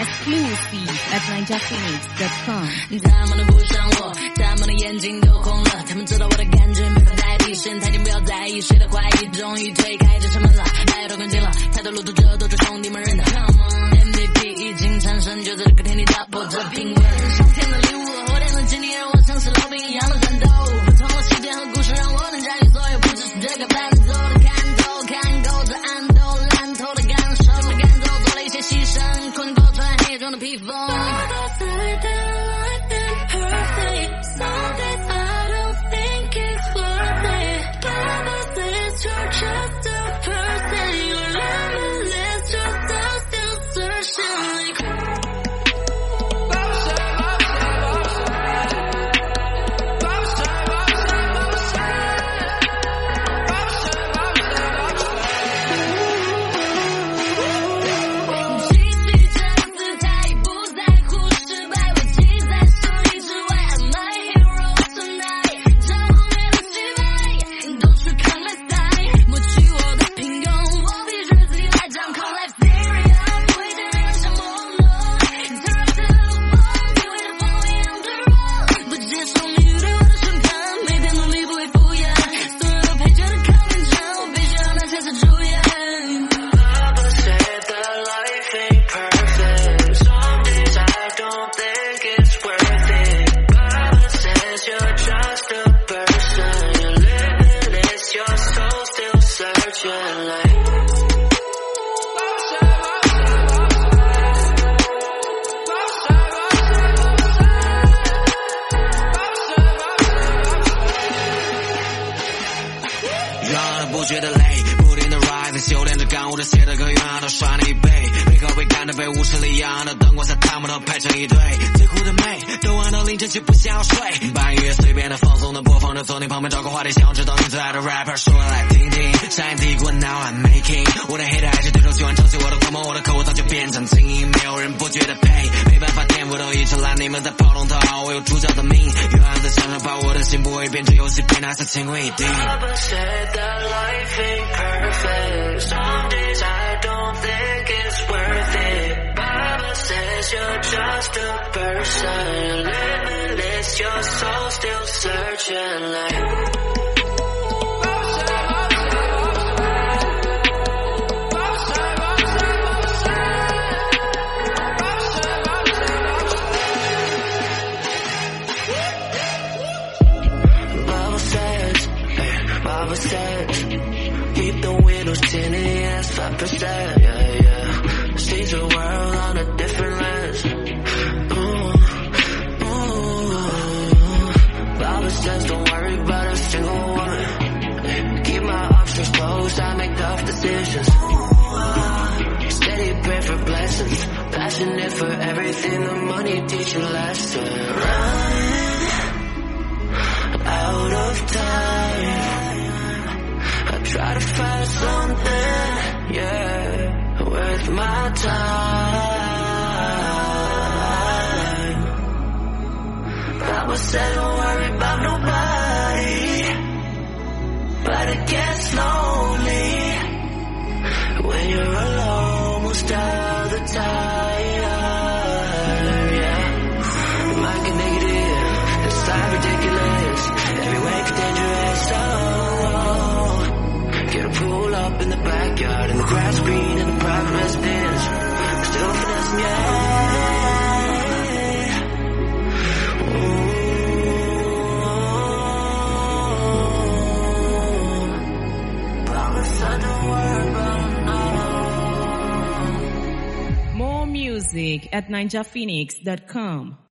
Exclusive at ninjaphoenix.com。 他们都不像我，他们的眼睛都红了，他们知道我的感觉没法代替，先太近不要在意，谁的怀疑终于推开这扇门了，爱都关进了，太多路途者都是兄弟们认的。Come on MVP 已经产生，就在这个天地打破这平稳，上天的礼物和后天的经历让我像是老兵一样的战斗，不同的细节和故事让我能驾驭所有，不只是这个伴奏的看够这暗斗烂透的感受，做了一些牺牲，困过穿黑装的披风。 不觉得累，不停的 rise， 修炼着感悟着写的歌，永远都刷你一倍，每个被干的被无视了一样的灯光下，他们都排成一队，最酷的妹都玩到凌晨却不想要睡，把音乐随便的放松的播放着，坐你旁边找个话题，想知道你最爱的 rapper， 说来听听，上一帝国 now I'm making， 我的 hater 还是对手喜欢抄袭我的狂魔，我的客户早就变成精英，没有人不觉得配，没办法颠覆都一直烂，你们在跑龙套，我有主角的命，永远在想着把我的心不会变成游戏，被拿下乾坤一地。 Papa said that life ain't perfect. Some days I don't think it's worth it. Papa says you're just a person, limitless, your soul still searching like. Papa says, keep the windows tinted, yes, 5%, yeah, yeah. See the world on a different lens. Papa says, don't worry about a single woman. Keep my options closed, I make tough decisions. Steady pray for blessings, passionate for everything, the money teach you lessons. Running out of time, try to find something, yeah, worth my time. Papa said don't worry about nobody, but it gets lonely when you're alone most of the time, yeah. You might get negative, this life ridiculous, every way is dangerous, oh. Pull up in the backyard, in the grass green, in the private residence. Still finesse me, Promise I don't worry about it, no. More music at ninjaphoenix.com.